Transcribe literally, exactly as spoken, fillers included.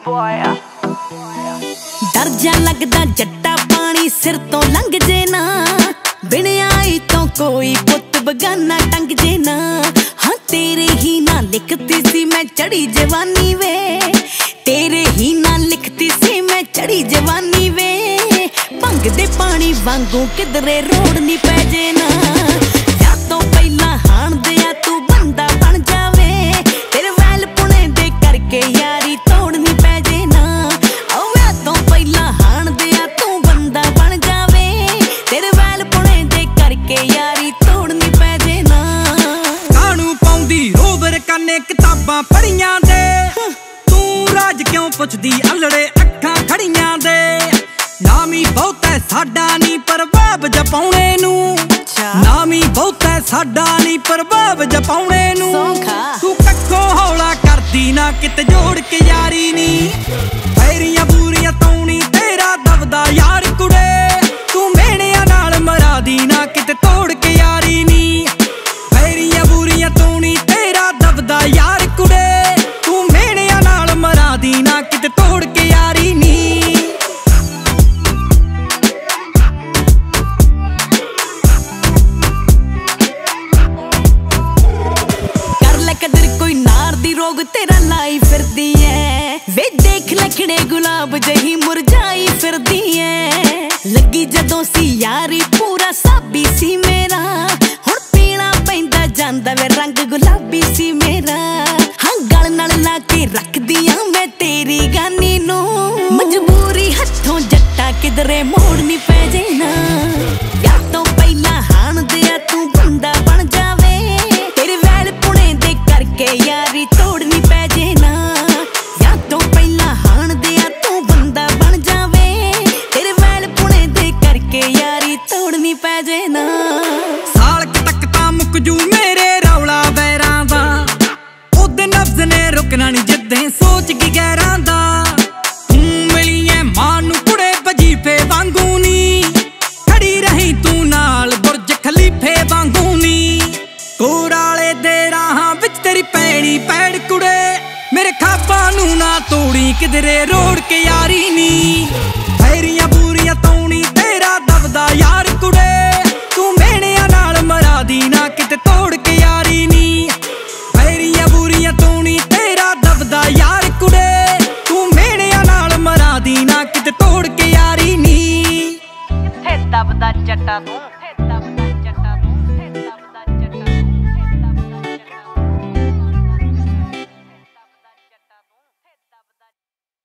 डर जा लगदा जट्टा पानी सिर तो लंघ जे ना, बिन आई तो कोई पुत बगाना टंग जे ना। हाँ तेरे ही ना लिखती सी मैं चढ़ी जवानी वे, तेरे ही ना लिखती सी मैं चढ़ी जवानी वे। भंग दे पानी वांगू किधरे रोड नी पै जे ना, या तो पहला हाण दिया तू बंदा बन जावे, तेरे वैल पुणे दे करके यारी तोड़नी पै जे ना। या तो पहला हाण दिया तू बंदा बन जावे, तेरे वैल पुणे दे करके यारी तोड़नी पै जे ना। कानू पाउंदी रोबर काने किताबां पढ़ियां दे, तू राज क्यों पुछदी अलड़े अखां खड़ियां दे। नामी बहुत है साडा नी प्रभाव जपाउणे नू, नामी बहुत है साडा नी प्रभाव जपाउणे नू। तू कक्खों हौला करदी ना किते जोड़ के यारी नी, पैरियां बूरियां तौणी तेरा दबदा यार कुड़े। तू मेहणियां नाल मरा दी ना किते तोड़ के यारी नी, पैरियां बूरियां तौणी तेरा दबदा यार कुड़े। तू मेहणियां नाल मरा दी ना किते तोड़ के यारी नी। रोग तेरा लाई फिरदी है वे, देख लखड़े गुलाब जही मुरझाई फिरदी है। लगी जदों सी यारी पूरा साबी सी मेरा, हुण पीना पैंदा जांदा वे रंग गुलाबी सी मेरा। हाँ गल नाल ला के रखदियां मैं तेरी गानी नू, मजबूरी हथों जट्टा किधरे मोड़नी पै जे ना। या तो पहला हाण दिया तू बंदा बन जावे, तेरे वैल पुणे दे करके यारी तोड़नी पै जे ना। या तो पहला हाण दिया तू बंदा बन जावे, तेरे वैल पुणे दे करके यारी तोड़नी पै जे ना। साल तक तां मुक जू मेरे रौला वैरां दा, ओदे नफ्स ने रुकना नी जिद्दें सोच की गैरां दा। तू मिली ऐ मां नू कुड़े वजीफे वांगू नी, खड़ी रही तू नाल बुरज खलीफे वांगू नी। कोराले दे राहां विच तेरी पैड़ी पैड़ कुड़े, मेरे खाबां नू ना तोड़ी किधरे रोड़ के यारी नी। पैरियां